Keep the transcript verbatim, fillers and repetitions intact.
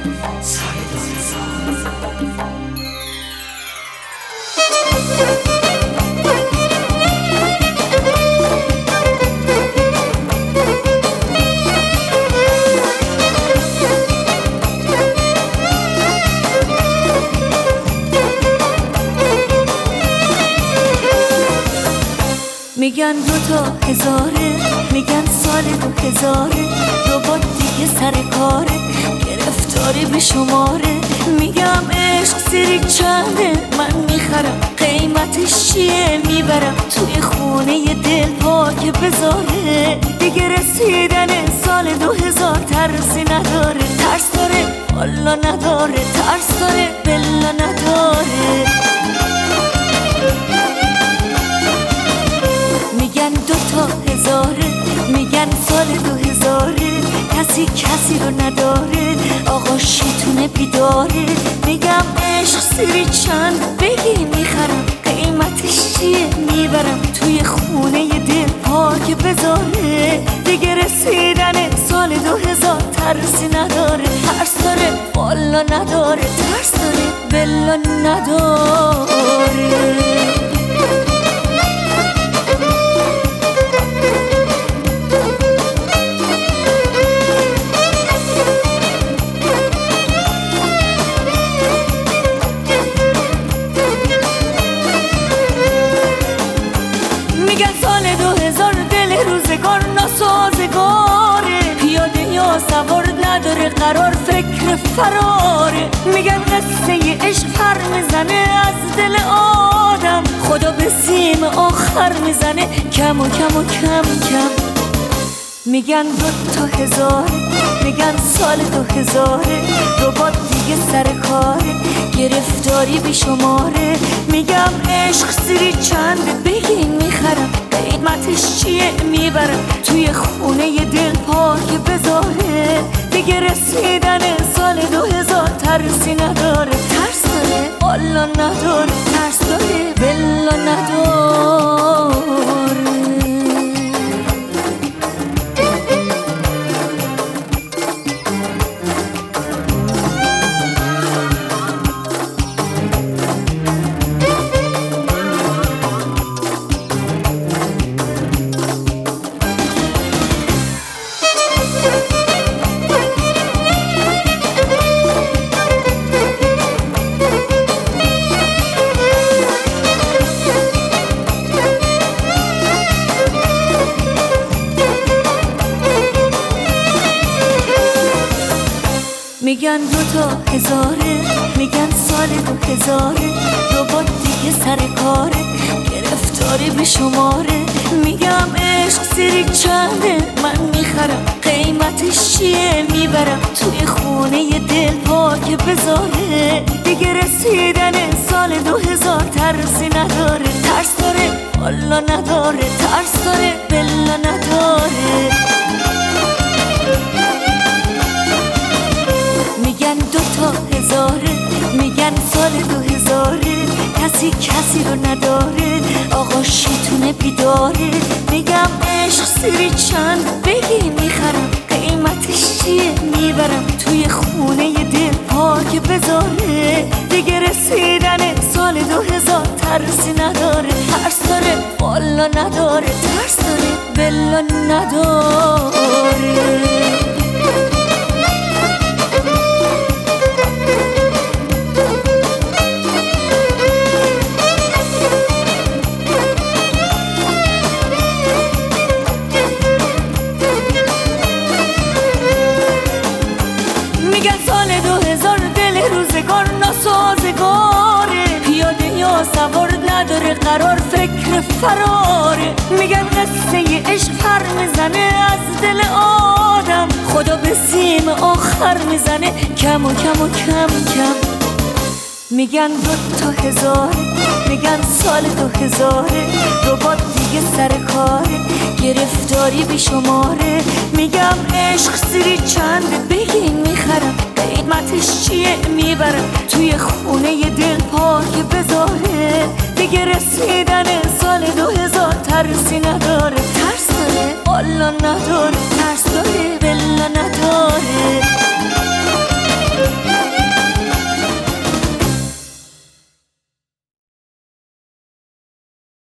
سال دو هزار. میگن دو تا هزاره، میگن سال دو هزاره، ربات دیگه سر کاره، گرفتاری به شماره. میگم عشق سری چنده، من میخرم قیمتش چیه، میبرم توی خونه دل پاک بذاره. دیگه رسیدن سال دو هزار ترسی نداره، ترس داره والا نداره، ترس داره بلا نداره. میگن دو تا هزاره، میگن سال دو هزاره، کسی کسی رو نداره، آقا شیطونه بیداره. میگم عشق سری چند، بگی میخرم قیمتش چیه، میبرم توی خونه دل پاک بذاره. دیگه رسیدن سال دو هزار ترسی نداره، ترس داره والا نداره، ترس داره بلا نداره. میگن سال دو هزار دل روزگار ناسازگاره، پیاده یا سوار نداره قرار فکر فراره. میگن قصه عشق پر میزنه از دل آدم، خدا به سیم آخر میزنه کم و کم و کم کم. میگن دو تا هزار، میگن سال دو هزاره، ربات دیگه سر کاره، گرفتاری بی شماره. میگم عشق سری چند، بگین میخرم قیمتش چیه، میبرم توی خونه دل پاک بذاره. دیگه رسیدن سال دو هزار ترسی نداره، ترس داره والا نداره، ترس داره بلا نداره. میگن دو تا هزاره، میگن سال دو هزاره، ربات دیگه سر کاره، گرفتاری به شماره. میگم عشق سری چنده، من میخرم قیمتش چیه، میبرم توی خونه دل پاک بذاره. دیگه رسیدن سال دو هزار ترسی نداره، ترس داره والا نداره، ترس داره بلا نداره. میگن دو تا هزاره، میگن سال دو هزاره، کسی کسی رو نداره، آقا شیطونه بیداره. میگم عشق سری چند، بگی میخرم قیمتش چیه، میبرم توی خونه دل پاک بذاره. دیگه رسیدن سال دو هزار ترسی نداره، ترس داره والا نداره، ترس داره بلا نداره. میگن سال دو هزار دل روزگار ناسازگاره، پیاده یا سوار نداره قرار فکر فراره. میگن قصه عشق پر میزنه از دل آدم، خدا به سیم آخر میزنه کم و کم و کم کم. میگن دو تا هزاره، میگن سال دو هزاره، ربات دیگه سر کاره، گرفتاری بی شماره. میگم عشق سری چند، بگین میخرم قیمتش چیه، میبرم توی خونه دل پاک بذاره. دیگه رسیدن سال دو هزار ترسی نداره، ترس داره والا نداره،